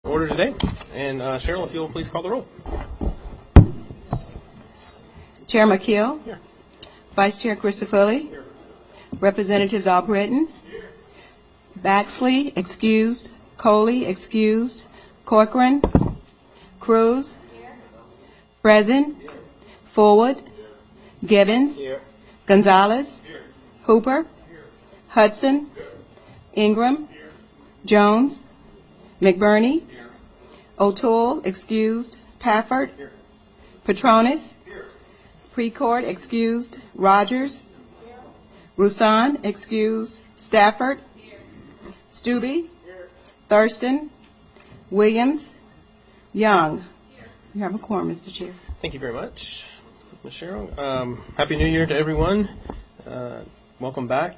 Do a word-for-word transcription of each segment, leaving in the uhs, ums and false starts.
Order today. And uh, Cheryl, if you'll please call the roll. Chair McKeel. Here. Vice Chair Christopherly. Here. Representatives Albritton. Here. Baxley, excused. Coley, excused. Corcoran. Cruz. Here. Frezin. Here. Forward. Here. Gibbons. Here. Gonzalez. Here. Hooper. Here. Hudson. Here. Ingram. Here. Jones. McBurney. Here. O'Toole, excused. Pafford. Here. Petronis. Here. Precourt, excused. Rogers. Here. Roussan, excused. Stafford. Here. Stubbe. Here. Thurston. Williams. Young. Here. You have a quorum, Mister Chair. Thank you very much, Miz Cheryl. Um, Happy New Year to everyone. Uh, welcome back.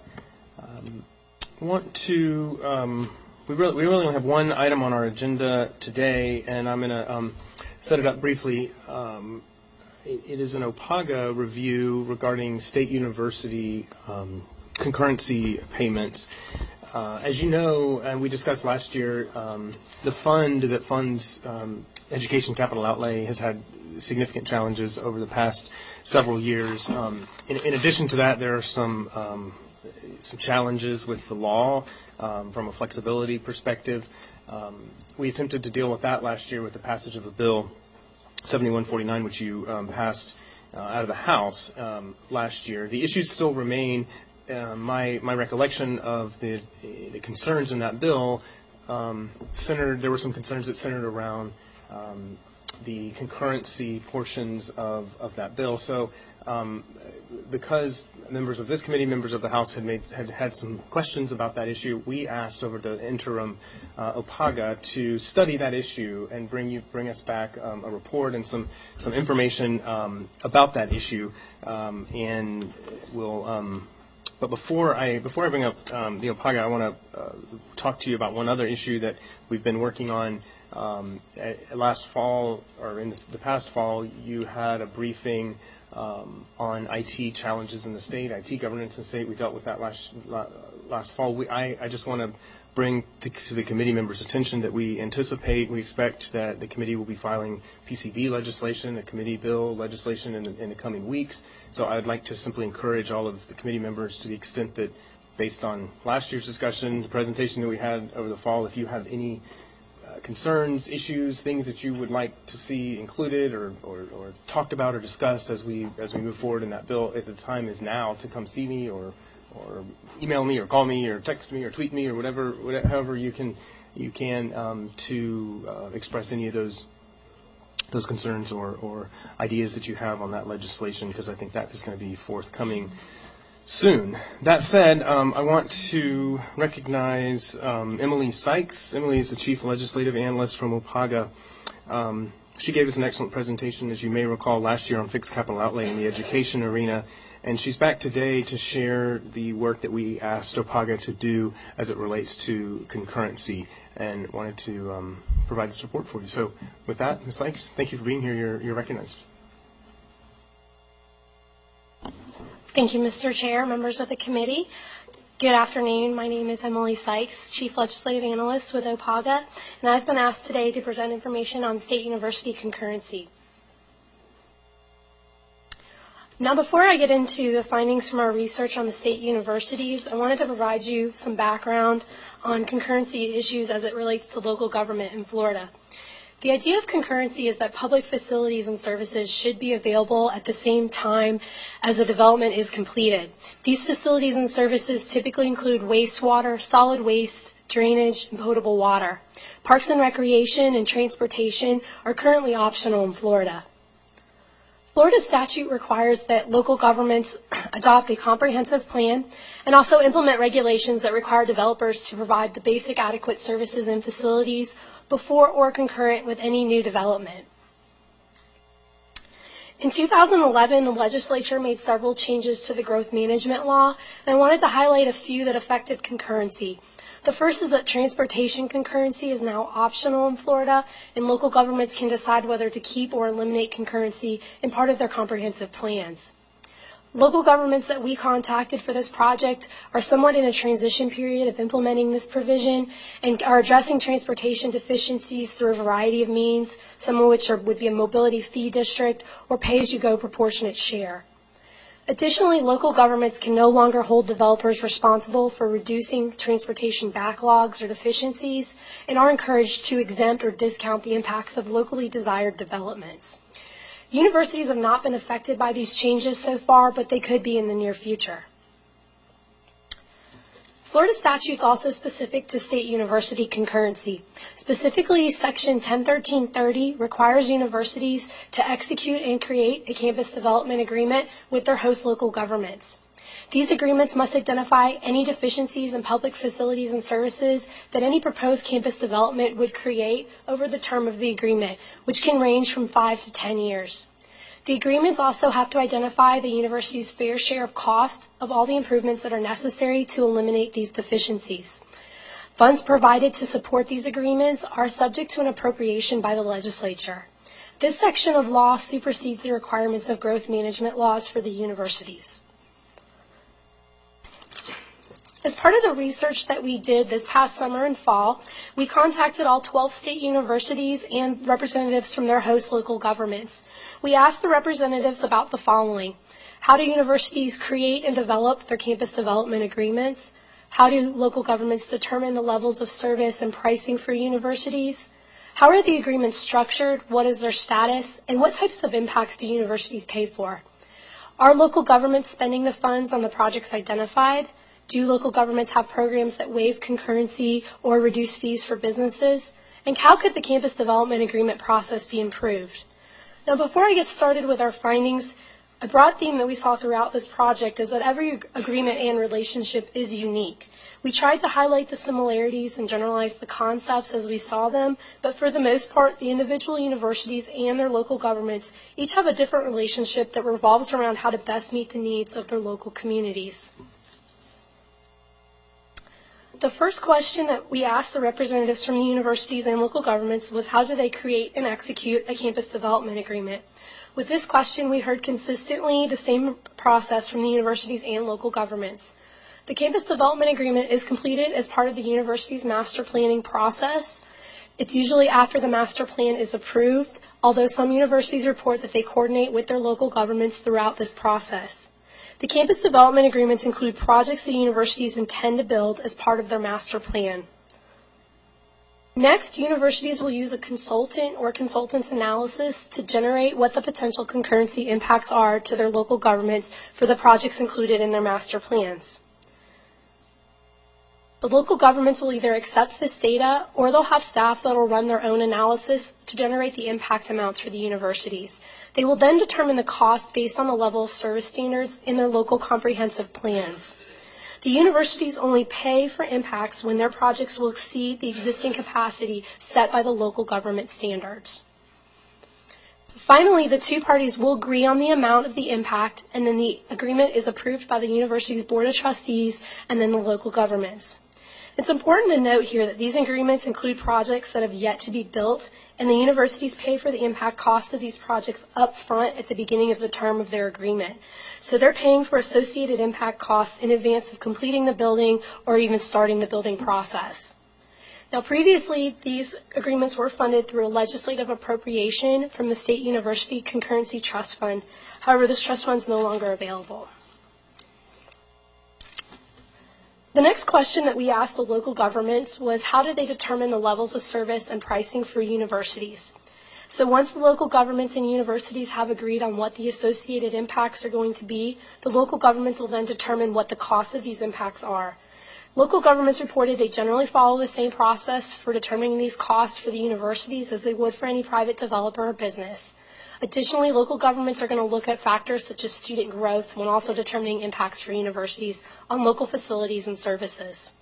Um, I want to... Um, We really, we really only have one item on our agenda today, and I'm going to um, set it up briefly. Um, it, it is an OPAGA review regarding state university um, concurrency payments. Uh, as you know, and we discussed last year, um, the fund that funds um, education capital outlay has had significant challenges over the past several years. Um, in, in addition to that, there are some um, some challenges with the law. Um, from a flexibility perspective. Um, we attempted to deal with that last year with the passage of a bill, seventy-one forty-nine, which you um, passed uh, out of the House um, last year. The issues still remain. Uh, my my recollection of the the concerns in that bill um, centered. There were some concerns that centered around um, the concurrency portions of, of that bill. So um, because members of this committee, members of the House had made had had some questions about that issue, we asked over the interim uh, OPAGA to study that issue and bring you bring us back um, a report and some some information um, about that issue. Um, and we'll. Um, but before I before I bring up um, the OPAGA, I want to uh, talk to you about one other issue that we've been working on. Um, at, last fall, or in the past fall, you had a briefing um, on I T challenges in the state, I T governance in the state. We dealt with that last last fall. We, I, I just want to bring the, to the committee members' attention that we anticipate, we expect that the committee will be filing P C B legislation, a committee bill legislation in the, in the coming weeks. So I'd like to simply encourage all of the committee members, to the extent that, based on last year's discussion, the presentation that we had over the fall, if you have any concerns, issues, things that you would like to see included or, or, or talked about or discussed as we as we move forward in that bill, at the time is now to come see me or or email me or call me or text me or tweet me or whatever, whatever however you can you can um, to uh, express any of those those concerns or, or ideas that you have on that legislation, because I think that is going to be forthcoming soon. That said, um, I want to recognize um, Emily Sykes. Emily is the Chief Legislative Analyst from OPAGA. Um, she gave us an excellent presentation, as you may recall, last year on fixed capital outlay in the education arena, and she's back today to share the work that we asked OPAGA to do as it relates to concurrency, and wanted to um, provide this report for you. So with that, Miz Sykes, thank you for being here. You're, you're recognized. Thank you, Mister Chair, members of the committee. Good afternoon. My name is Emily Sykes, Chief Legislative Analyst with OPAGA, and I've been asked today to present information on state university concurrency. Now, before I get into the findings from our research on the state universities, I wanted to provide you some background on concurrency issues as it relates to local government in Florida. The idea of concurrency is that public facilities and services should be available at the same time as a development is completed. These facilities and services typically include wastewater, solid waste, drainage, and potable water. Parks and recreation and transportation are currently optional in Florida. Florida statute requires that local governments adopt a comprehensive plan and also implement regulations that require developers to provide the basic adequate services and facilities before or concurrent with any new development. In two thousand eleven, the legislature made several changes to the growth management law, and I wanted to highlight a few that affected concurrency. The first is that transportation concurrency is now optional in Florida, and local governments can decide whether to keep or eliminate concurrency in part of their comprehensive plans. Local governments that we contacted for this project are somewhat in a transition period of implementing this provision and are addressing transportation deficiencies through a variety of means, some of which are, would be a mobility fee district or pay-as-you-go proportionate share. Additionally, local governments can no longer hold developers responsible for reducing transportation backlogs or deficiencies and are encouraged to exempt or discount the impacts of locally desired developments. Universities have not been affected by these changes so far, but they could be in the near future. Florida statute is also specific to state university concurrency. Specifically, Section ten thirteen thirty requires universities to execute and create a campus development agreement with their host local governments. These agreements must identify any deficiencies in public facilities and services that any proposed campus development would create over the term of the agreement, which can range from five to ten years. The agreements also have to identify the university's fair share of cost of all the improvements that are necessary to eliminate these deficiencies. Funds provided to support these agreements are subject to an appropriation by the legislature. This section of law supersedes the requirements of growth management laws for the universities. As part of the research that we did this past summer and fall, we contacted all twelve state universities and representatives from their host local governments. We asked the representatives about the following. How do universities create and develop their campus development agreements? How do local governments determine the levels of service and pricing for universities? How are the agreements structured? What is their status? And what types of impacts do universities pay for? Are local governments spending the funds on the projects identified? Do local governments have programs that waive concurrency or reduce fees for businesses? And how could the campus development agreement process be improved? Now, before I get started with our findings, a broad theme that we saw throughout this project is that every agreement and relationship is unique. We tried to highlight the similarities and generalize the concepts as we saw them, but for the most part, the individual universities and their local governments each have a different relationship that revolves around how to best meet the needs of their local communities. The first question that we asked the representatives from the universities and local governments was how do they create and execute a campus development agreement? With this question, we heard consistently the same process from the universities and local governments. The campus development agreement is completed as part of the university's master planning process. It's usually after the master plan is approved, although some universities report that they coordinate with their local governments throughout this process. The campus development agreements include projects the universities intend to build as part of their master plan. Next, universities will use a consultant or consultant's analysis to generate what the potential concurrency impacts are to their local governments for the projects included in their master plans. The local governments will either accept this data or they'll have staff that will run their own analysis to generate the impact amounts for the universities. They will then determine the cost based on the level of service standards in their local comprehensive plans. The universities only pay for impacts when their projects will exceed the existing capacity set by the local government standards. So finally, the two parties will agree on the amount of the impact, and then the agreement is approved by the university's board of trustees and then the local governments. It's important to note here that these agreements include projects that have yet to be built, and the universities pay for the impact cost of these projects up front at the beginning of the term of their agreement. So they're paying for associated impact costs in advance of completing the building or even starting the building process. Now, previously, these agreements were funded through a legislative appropriation from the State University Concurrency Trust Fund. However, this trust fund is no longer available. The next question that we asked the local governments was how did they determine the levels of service and pricing for universities? So once the local governments and universities have agreed on what the associated impacts are going to be, the local governments will then determine what the costs of these impacts are. Local governments reported they generally follow the same process for determining these costs for the universities as they would for any private developer or business. Additionally, local governments are going to look at factors such as student growth when also determining impacts for universities on local facilities and services.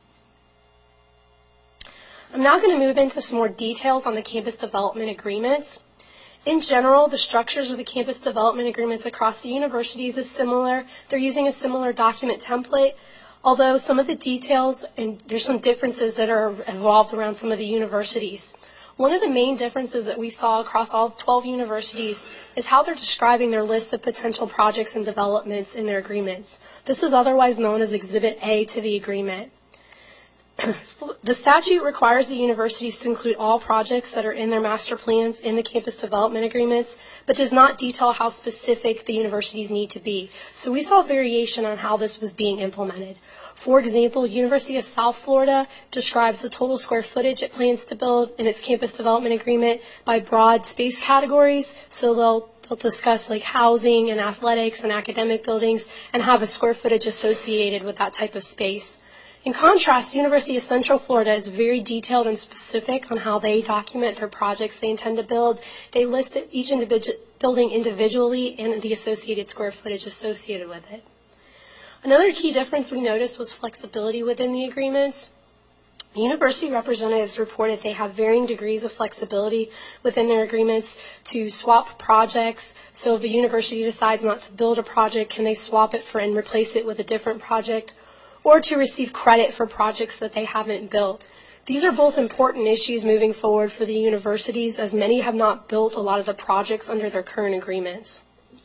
I'm now going to move into some more details on the campus development agreements. In general, the structures of the campus development agreements across the universities is similar. They're using a similar document template, although some of the details, and there's some differences that are involved around some of the universities. One of the main differences that we saw across all twelve universities is how they're describing their list of potential projects and developments in their agreements. This is otherwise known as Exhibit A to the agreement. The statute requires the universities to include all projects that are in their master plans in the campus development agreements, but does not detail how specific the universities need to be. So we saw variation on how this was being implemented. For example, University of South Florida describes the total square footage it plans to build in its campus development agreement by broad space categories. So they'll, they'll discuss like housing and athletics and academic buildings and have a square footage associated with that type of space. In contrast, University of Central Florida is very detailed and specific on how they document their projects they intend to build. They list each individual building individually and the associated square footage associated with it. Another key difference we noticed was flexibility within the agreements. University representatives reported they have varying degrees of flexibility within their agreements to swap projects. So if a university decides not to build a project, can they swap it for and replace it with a different project? Or to receive credit for projects that they haven't built. These are both important issues moving forward for the universities, as many have not built a lot of the projects under their current agreements.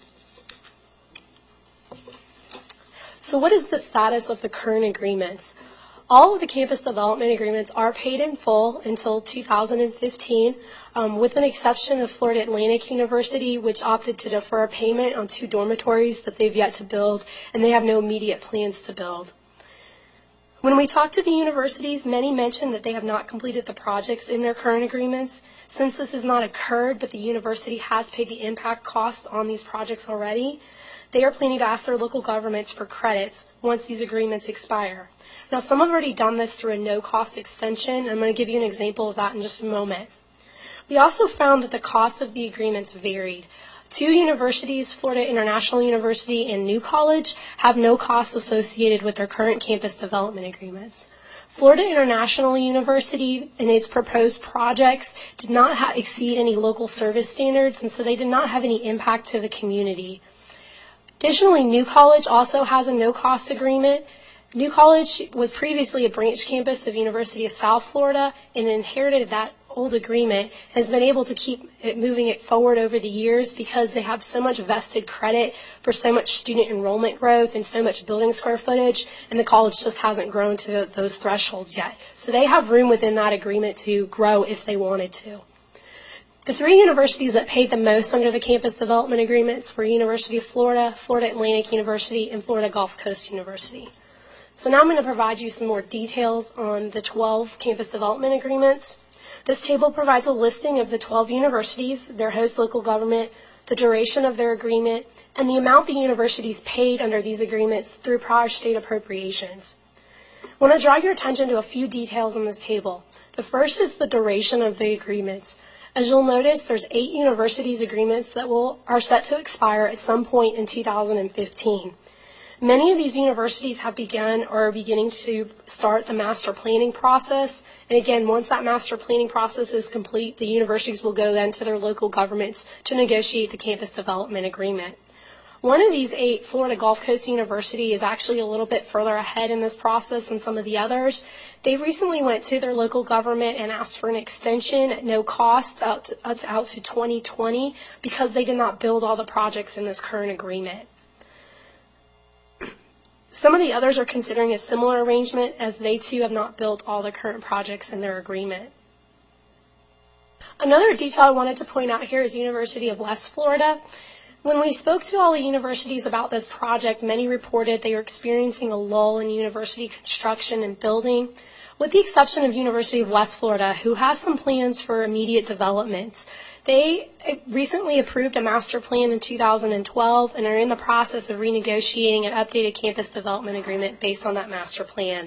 So what is the status of the current agreements? All of the campus development agreements are paid in full until two thousand fifteen, um, with an exception of Florida Atlantic University, which opted to defer a payment on two dormitories that they've yet to build, and they have no immediate plans to build. When we talked to the universities, many mentioned that they have not completed the projects in their current agreements. Since this has not occurred, but the university has paid the impact costs on these projects already, they are planning to ask their local governments for credits once these agreements expire. Now, some have already done this through a no-cost extension. I'm going to give you an example of that in just a moment. We also found that the costs of the agreements varied. Two universities, Florida International University and New College, have no costs associated with their current campus development agreements. Florida International University and its proposed projects did not ha- exceed any local service standards, and so they did not have any impact to the community. Additionally, New College also has a no-cost agreement. New College was previously a branch campus of University of South Florida and inherited that old agreement, has been able to keep it moving it forward over the years because they have so much vested credit for so much student enrollment growth and so much building square footage, and the college just hasn't grown to those thresholds yet. So they have room within that agreement to grow if they wanted to. The three universities that paid the most under the campus development agreements were University of Florida, Florida Atlantic University, and Florida Gulf Coast University. So now I'm going to provide you some more details on the twelve campus development agreements. This table provides a listing of the twelve universities, their host local government, the duration of their agreement, and the amount the universities paid under these agreements through prior state appropriations. I want to draw your attention to a few details on this table. The first is the duration of the agreements. As you'll notice, there's eight universities agreements that will are set to expire at some point in two thousand fifteen. Many of these universities have begun or are beginning to start the master planning process. And again, once that master planning process is complete, the universities will go then to their local governments to negotiate the campus development agreement. One of these eight, Florida Gulf Coast University, is actually a little bit further ahead in this process than some of the others. They recently went to their local government and asked for an extension at no cost out to, out to twenty twenty because they did not build all the projects in this current agreement. Some of the others are considering a similar arrangement as they too have not built all the current projects in their agreement. Another detail I wanted to point out here is University of West Florida. When we spoke to all the universities about this project, many reported they were experiencing a lull in university construction and building, with the exception of University of West Florida, who has some plans for immediate development. They recently approved a master plan in two thousand twelve and are in the process of renegotiating an updated campus development agreement based on that master plan.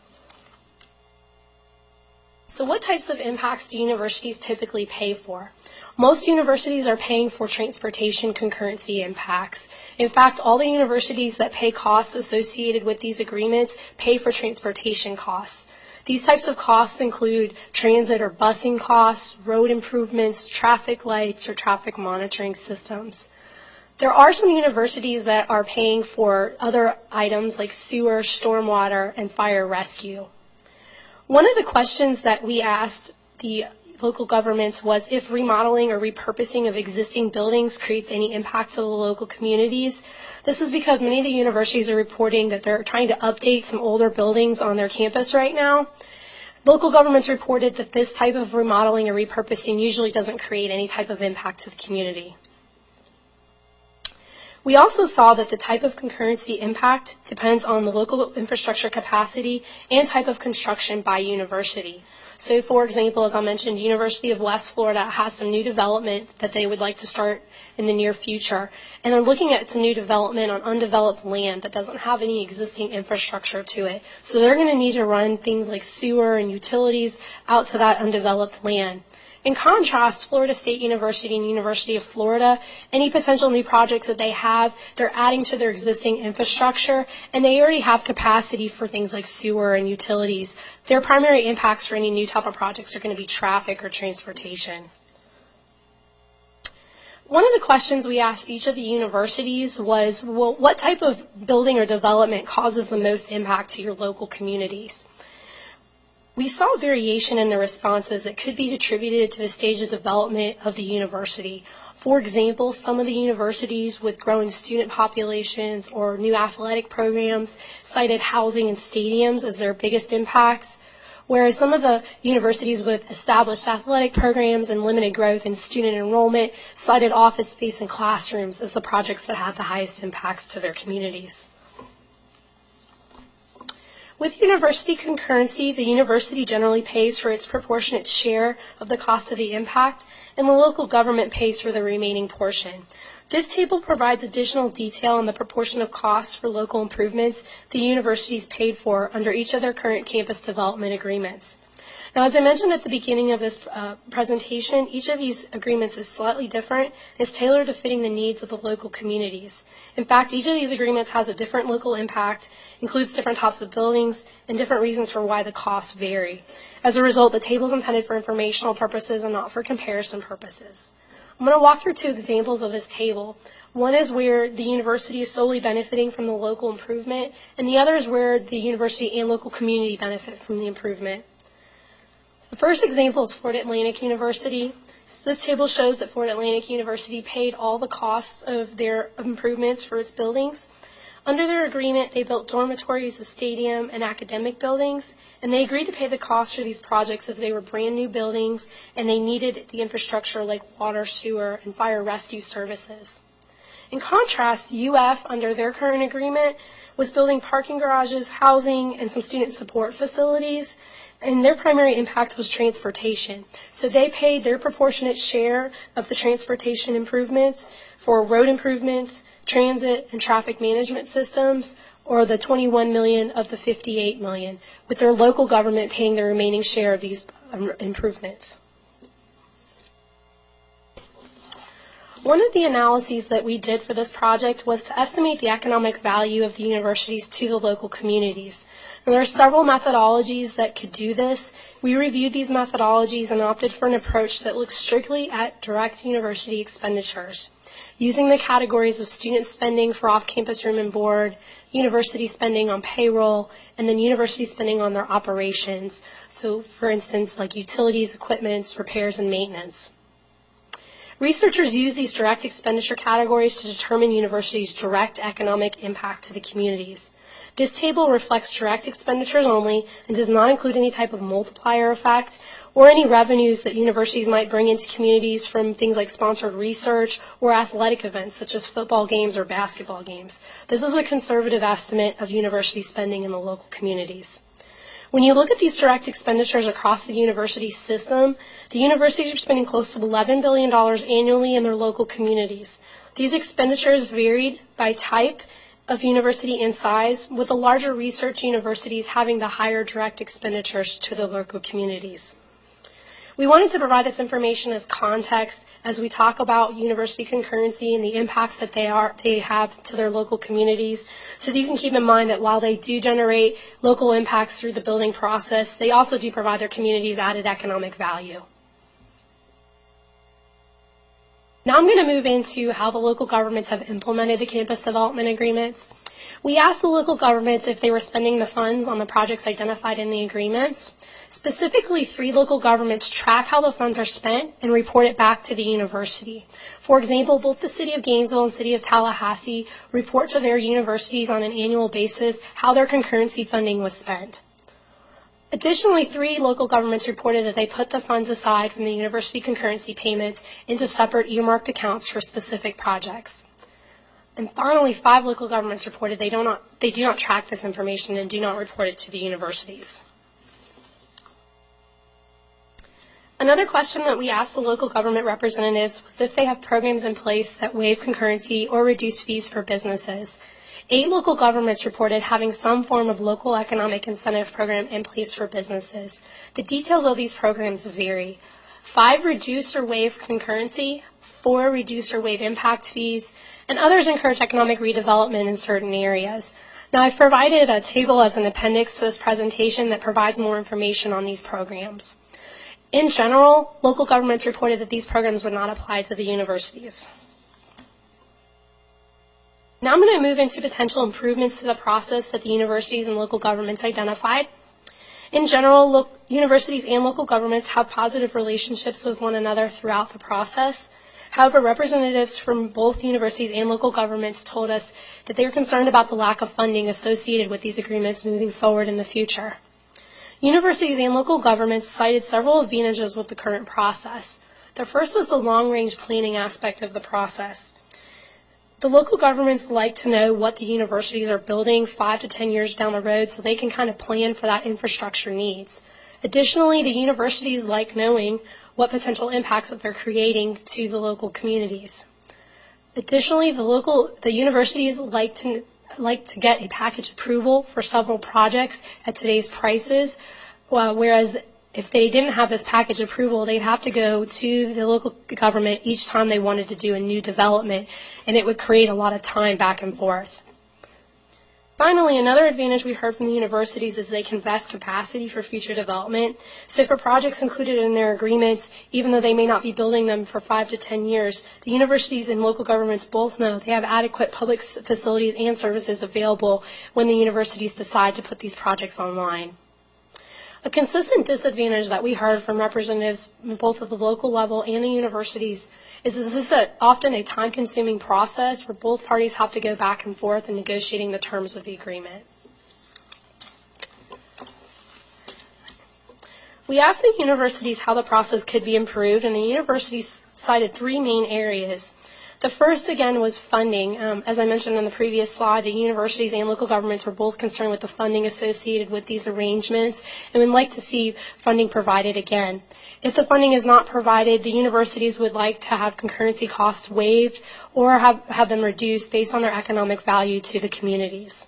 So what types of impacts do universities typically pay for? Most universities are paying for transportation concurrency impacts. In fact, all the universities that pay costs associated with these agreements pay for transportation costs. These types of costs include transit or busing costs, road improvements, traffic lights, or traffic monitoring systems. There are some universities that are paying for other items like sewer, stormwater, and fire rescue. One of the questions that we asked the local governments was if remodeling or repurposing of existing buildings creates any impact to the local communities. This is because many of the universities are reporting that they're trying to update some older buildings on their campus right now. Local governments reported that this type of remodeling or repurposing usually doesn't create any type of impact to the community. We also saw that the type of concurrency impact depends on the local infrastructure capacity and type of construction by university. So, for example, as I mentioned, University of West Florida has some new development that they would like to start in the near future. And they're looking at some new development on undeveloped land that doesn't have any existing infrastructure to it. So they're going to need to run things like sewer and utilities out to that undeveloped land. In contrast, Florida State University and University of Florida, any potential new projects that they have, they're adding to their existing infrastructure, and they already have capacity for things like sewer and utilities. Their primary impacts for any new type of projects are going to be traffic or transportation. One of the questions we asked each of the universities was, well, what type of building or development causes the most impact to your local communities? We saw variation in the responses that could be attributed to the stage of development of the university. For example, some of the universities with growing student populations or new athletic programs cited housing and stadiums as their biggest impacts, whereas some of the universities with established athletic programs and limited growth in student enrollment cited office space and classrooms as the projects that had the highest impacts to their communities. With university concurrency, the university generally pays for its proportionate share of the cost of the impact, and the local government pays for the remaining portion. This table provides additional detail on the proportion of costs for local improvements the universities paid for under each of their current campus development agreements. Now, as I mentioned at the beginning of this uh, presentation, each of these agreements is slightly different and is tailored to fitting the needs of the local communities. In fact, each of these agreements has a different local impact, includes different types of buildings, and different reasons for why the costs vary. As a result, the table is intended for informational purposes and not for comparison purposes. I'm going to walk through two examples of this table. One is where the university is solely benefiting from the local improvement, and the other is where the university and local community benefit from the improvement. The first example is Florida Atlantic University. This table shows that Florida Atlantic University paid all the costs of their improvements for its buildings. Under their agreement, they built dormitories, a stadium, and academic buildings, and they agreed to pay the costs for these projects as they were brand new buildings and they needed the infrastructure like water, sewer, and fire rescue services. In contrast, U F, under their current agreement, was building parking garages, housing, and some student support facilities, and their primary impact was transportation. So they paid their proportionate share of the transportation improvements for road improvements, transit, and traffic management systems, or the twenty-one million dollars of the fifty-eight million dollars, with their local government paying the remaining share of these improvements. One of the analyses that we did for this project was to estimate the economic value of the universities to the local communities. And there are several methodologies that could do this. We reviewed these methodologies and opted for an approach that looks strictly at direct university expenditures, using the categories of student spending for off-campus room and board, university spending on payroll, and then university spending on their operations. So, for instance, like utilities, equipment, repairs, and maintenance. Researchers use these direct expenditure categories to determine universities' direct economic impact to the communities. This table reflects direct expenditures only and does not include any type of multiplier effect or any revenues that universities might bring into communities from things like sponsored research or athletic events such as football games or basketball games. This is a conservative estimate of university spending in the local communities. When you look at these direct expenditures across the university system, the universities are spending close to eleven billion dollars annually in their local communities. These expenditures varied by type of university and size, with the larger research universities having the higher direct expenditures to the local communities. We wanted to provide this information as context as we talk about university concurrency and the impacts that they are they have to their local communities, so that you can keep in mind that while they do generate local impacts through the building process, they also do provide their communities added economic value. Now I'm going to move into how the local governments have implemented the campus development agreements. We asked the local governments if they were spending the funds on the projects identified in the agreements. Specifically, three local governments track how the funds are spent and report it back to the university. For example, both the City of Gainesville and City of Tallahassee report to their universities on an annual basis how their concurrency funding was spent. Additionally, three local governments reported that they put the funds aside from the university concurrency payments into separate earmarked accounts for specific projects. And finally, five local governments reported they do not, they do not track this information and do not report it to the universities. Another question that we asked the local government representatives was if they have programs in place that waive concurrency or reduce fees for businesses. Eight local governments reported having some form of local economic incentive program in place for businesses. The details of these programs vary. Five reduce or waive concurrency, four reduce or waive impact fees, and others encourage economic redevelopment in certain areas. Now, I've provided a table as an appendix to this presentation that provides more information on these programs. In general, local governments reported that these programs would not apply to the universities. Now I'm going to move into potential improvements to the process that the universities and local governments identified. In general, lo- universities and local governments have positive relationships with one another throughout the process. However, representatives from both universities and local governments told us that they were concerned about the lack of funding associated with these agreements moving forward in the future. Universities and local governments cited several advantages with the current process. The first was the long-range planning aspect of the process. The local governments like to know what the universities are building five to ten years down the road so they can kind of plan for that infrastructure needs. Additionally, the universities like knowing what potential impacts that they're creating to the local communities. Additionally, the local, the universities like to like to get a package approval for several projects at today's prices, uh, whereas if they didn't have this package approval, they'd have to go to the local government each time they wanted to do a new development, and it would create a lot of time back and forth. Finally, another advantage we heard from the universities is they can invest capacity for future development. So for projects included in their agreements, even though they may not be building them for five to ten years, the universities and local governments both know they have adequate public facilities and services available when the universities decide to put these projects online. A consistent disadvantage that we heard from representatives both at the local level and the universities is this is a, often a time-consuming process where both parties have to go back and forth in negotiating the terms of the agreement. We asked the universities how the process could be improved, and the universities cited three main areas. The first, again, was funding. Um, as I mentioned on the previous slide, the universities and local governments were both concerned with the funding associated with these arrangements and would like to see funding provided again. If the funding is not provided, the universities would like to have concurrency costs waived or have, have them reduced based on their economic value to the communities.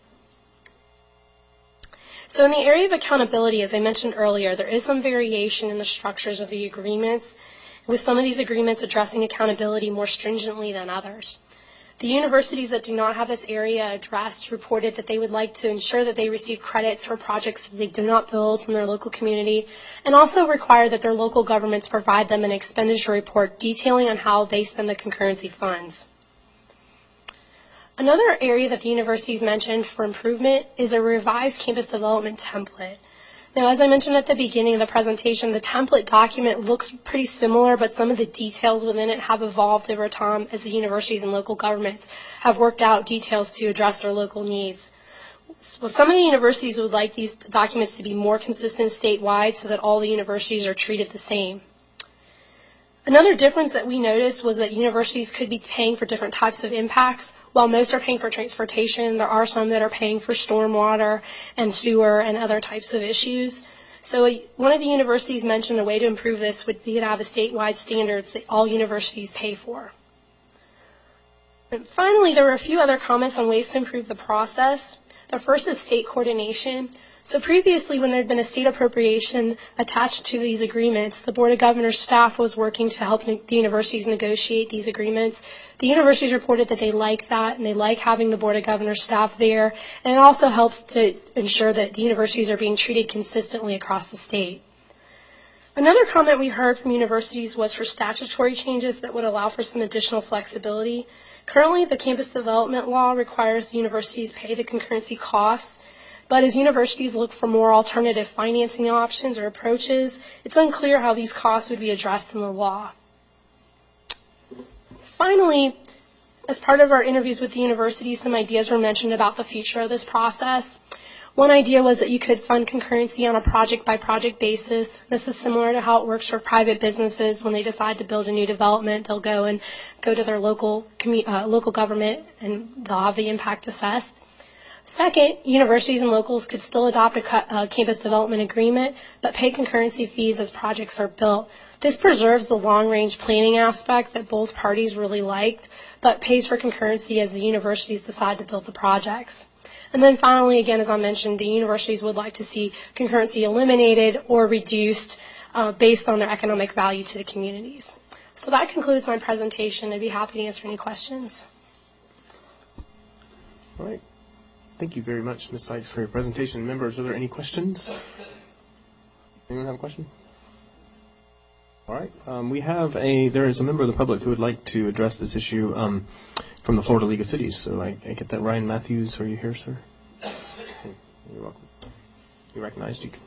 So in the area of accountability, as I mentioned earlier, there is some variation in the structures of the agreements, with some of these agreements addressing accountability more stringently than others. The universities that do not have this area addressed reported that they would like to ensure that they receive credits for projects that they do not build from their local community, and also require that their local governments provide them an expenditure report detailing on how they spend the concurrency funds. Another area that the universities mentioned for improvement is a revised campus development template. Now, as I mentioned at the beginning of the presentation, the template document looks pretty similar, but some of the details within it have evolved over time as the universities and local governments have worked out details to address their local needs. So some of the universities would like these documents to be more consistent statewide so that all the universities are treated the same. Another difference that we noticed was that universities could be paying for different types of impacts. While most are paying for transportation, there are some that are paying for stormwater and sewer and other types of issues. So one of the universities mentioned a way to improve this would be to have a statewide standards that all universities pay for. And finally, there were a few other comments on ways to improve the process. The first is state coordination. So previously, when there had been a state appropriation attached to these agreements, the Board of Governors staff was working to help the universities negotiate these agreements. The universities reported that they like that, and they like having the Board of Governors staff there, and it also helps to ensure that the universities are being treated consistently across the state. Another comment we heard from universities was for statutory changes that would allow for some additional flexibility. Currently, the campus development law requires universities pay the concurrency costs, but as universities look for more alternative financing options or approaches, it's unclear how these costs would be addressed in the law. Finally, as part of our interviews with the university, some ideas were mentioned about the future of this process. One idea was that you could fund concurrency on a project-by-project basis. This is similar to how it works for private businesses. When they decide to build a new development, they'll go and go to their local commu- uh, local government, and they'll have the impact assessed. Second, universities and locals could still adopt a, cu- a campus development agreement, but pay concurrency fees as projects are built. This preserves the long-range planning aspect that both parties really liked, but pays for concurrency as the universities decide to build the projects. And then finally, again, as I mentioned, the universities would like to see concurrency eliminated or reduced uh, based on their economic value to the communities. So that concludes my presentation. I'd be happy to answer any questions. All right. Thank you very much, Miz Sykes, for your presentation. Members, are there any questions? Anyone have a question? All right. Um, we have a, there is a member of the public who would like to address this issue um, from the Florida League of Cities. So I, I get that. Ryan Matthews, are you here, sir? You're welcome. You recognized you.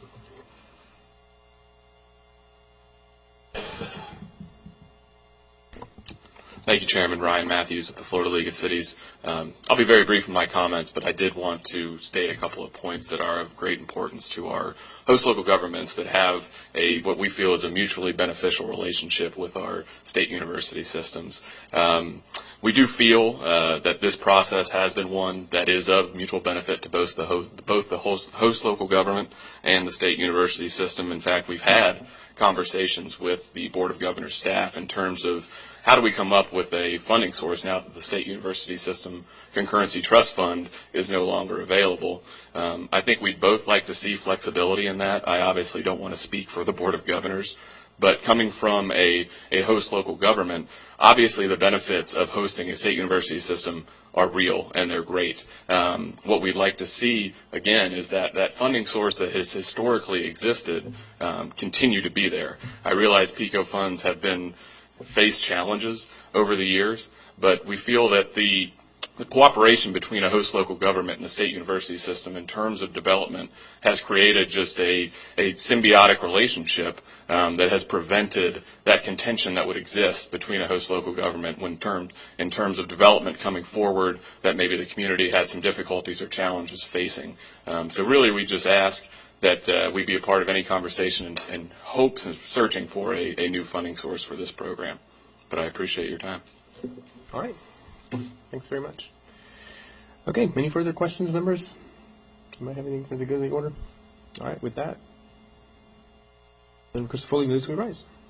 Thank you, Chairman. Ryan Matthews with the Florida League of Cities. Um, I'll be very brief in my comments, but I did want to state a couple of points that are of great importance to our host local governments that have a what we feel is a mutually beneficial relationship with our state university systems. Um, we do feel uh, that this process has been one that is of mutual benefit to both the host, both the host, host local government and the state university system. In fact, we've had conversations with the Board of Governors staff in terms of how do we come up with a funding source now that the state university system concurrency trust fund is no longer available. Um, I think we'd both like to see flexibility in that. I obviously don't want to speak for the Board of Governors, but coming from a, a host local government, obviously the benefits of hosting a state university system are real and they're great. Um, what we'd like to see, again, is that that funding source that has historically existed um, continue to be there. I realize PICO funds have been face challenges over the years, but we feel that the, the cooperation between a host local government and the state university system in terms of development has created just a, a symbiotic relationship um, that has prevented that contention that would exist between a host local government when term, in terms of development coming forward that maybe the community had some difficulties or challenges facing. Um, so really we just ask that uh, we be a part of any conversation and, and hopes and searching for a, a new funding source for this program. But I appreciate your time. All right. Thanks very much. Okay, any further questions, members? Anybody have anything for the good of the order? All right, with that, then Christopher Foley moves to rise.